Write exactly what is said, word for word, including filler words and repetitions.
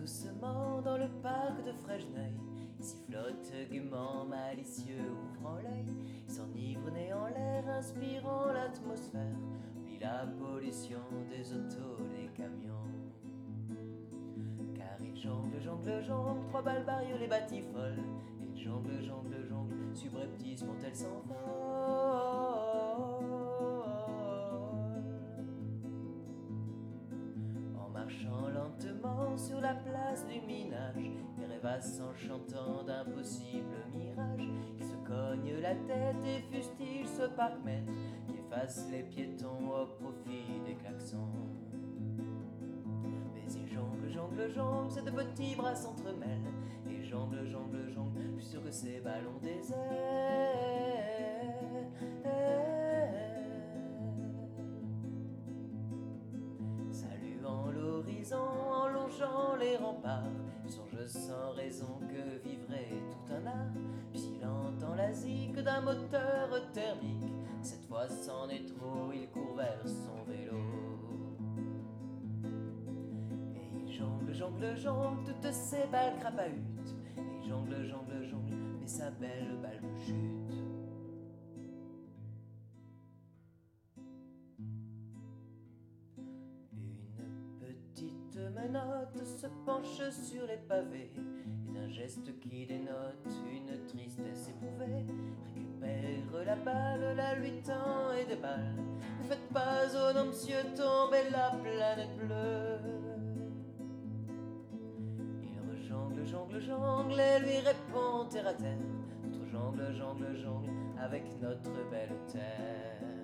doucement dans le parc de Fresneuil. Il sifflote gaiement, malicieux, ouvrant l'œil. Il s'enivre, nez en l'air, inspirant l'atmosphère, puis la pollution des autos, des camions. Car il jongle, jongle, jongle, trois balles bariolées batifolles. Il jongle, jongle, jongle, subrepticement elle s'envole. En marchant lentement sur la place du minage, il rêvasse en chantant d'impossibles mirages. Il se cogne la tête et fustige ce parc-mètre qui efface les piétons au profit des klaxons. Mais il jongle, jongle, jongle, ses deux petits bras s'entremêlent. Et jongle, jongle, jongle, je suis sûr que ces ballons des airs. Saluant l'horizon, en longeant les remparts, il songe sans raison que vivrait tout un art. Puis il entend la zik d'un moteur thermique. Cette fois c'en est trop, il court vers son vélo. Jongle, jongle, jongle, toutes ces balles crapahutes. Et jongle, jongle, jongle, mais sa belle balle me chute. Une petite menotte se penche sur les pavés, et d'un geste qui dénote une tristesse éprouvée, récupère la balle, la lui tend et déballe. Ne faites pas, oh non monsieur, tomber la planète bleue. Jongle, jongle, jongle, et lui répond terre à terre. Notre jongle, jongle, jongle, avec notre belle terre.